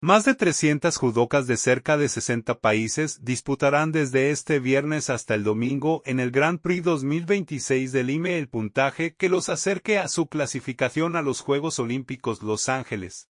Más de 300 judocas de cerca de 60 países disputarán desde este viernes hasta el domingo en el Grand Prix 2026 del IME el puntaje que los acerque a su clasificación a los Juegos Olímpicos Los Ángeles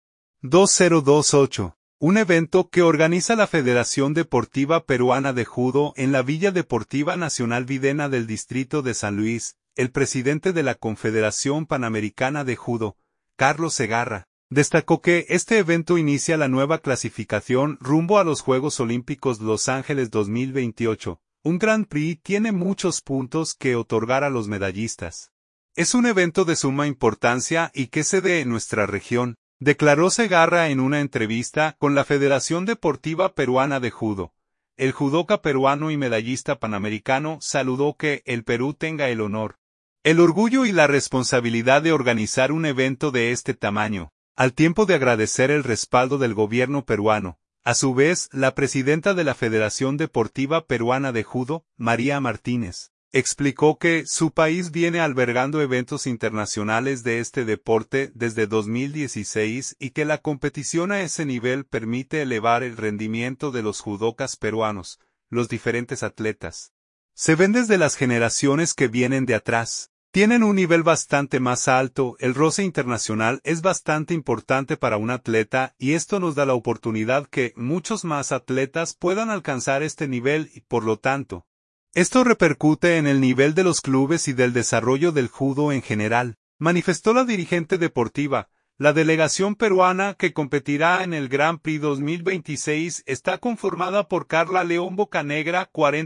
2028, un evento que organiza la Federación Deportiva Peruana de Judo en la Villa Deportiva Nacional Videna del Distrito de San Luis. El presidente de la Confederación Panamericana de Judo, Carlos Segarra, destacó que este evento inicia la nueva clasificación rumbo a los Juegos Olímpicos Los Ángeles 2028. Un Grand Prix tiene muchos puntos que otorgar a los medallistas. Es un evento de suma importancia y que se dé en nuestra región, declaró Segarra en una entrevista con la Federación Deportiva Peruana de Judo. El judoka peruano y medallista panamericano saludó que el Perú tenga el honor, el orgullo y la responsabilidad de organizar un evento de este tamaño, al tiempo de agradecer el respaldo del gobierno peruano. A su vez, la presidenta de la Federación Deportiva Peruana de Judo, María Martínez, explicó que su país viene albergando eventos internacionales de este deporte desde 2016 y que la competición a ese nivel permite elevar el rendimiento de los judokas peruanos, los diferentes atletas. Se ven desde las generaciones que vienen de atrás. Tienen un nivel bastante más alto, el roce internacional es bastante importante para un atleta y esto nos da la oportunidad que muchos más atletas puedan alcanzar este nivel y por lo tanto, esto repercute en el nivel de los clubes y del desarrollo del judo en general, manifestó la dirigente deportiva. La delegación peruana que competirá en el Grand Prix 2026 está conformada por Carla León Bocanegra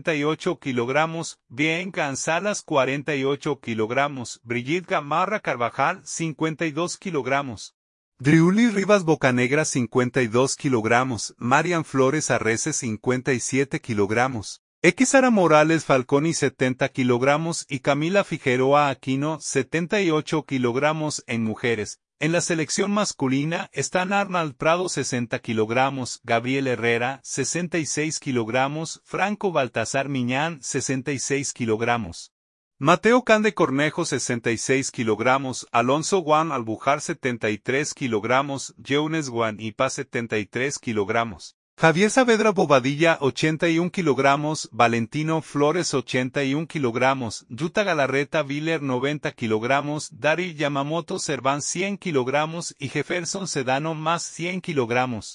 48 kilogramos, Bianca Salas 48 kilogramos, Brigitte Gamarra Carvajal 52 kilogramos, Driuli Rivas Bocanegra 52 kilogramos, Marian Flores Arreces 57 kilogramos, Xara Morales Falconi 70 kilogramos y Camila Figueroa Aquino 78 kilogramos en mujeres. En la selección masculina están Arnold Prado 60 kilogramos, Gabriel Herrera 66 kilogramos, Franco Baltasar Miñán 66 kilogramos, Mateo Cande Cornejo 66 kilogramos, Alonso Juan Albujar 73 kilogramos, Jones Juan Ipa 73 kilogramos. Javier Saavedra Bobadilla 81 kilogramos, Valentino Flores 81 kilogramos, Yuta Galarreta Viller 90 kilogramos, Daryl Yamamoto Serván 100 kilogramos y Jefferson Sedano más 100 kilogramos.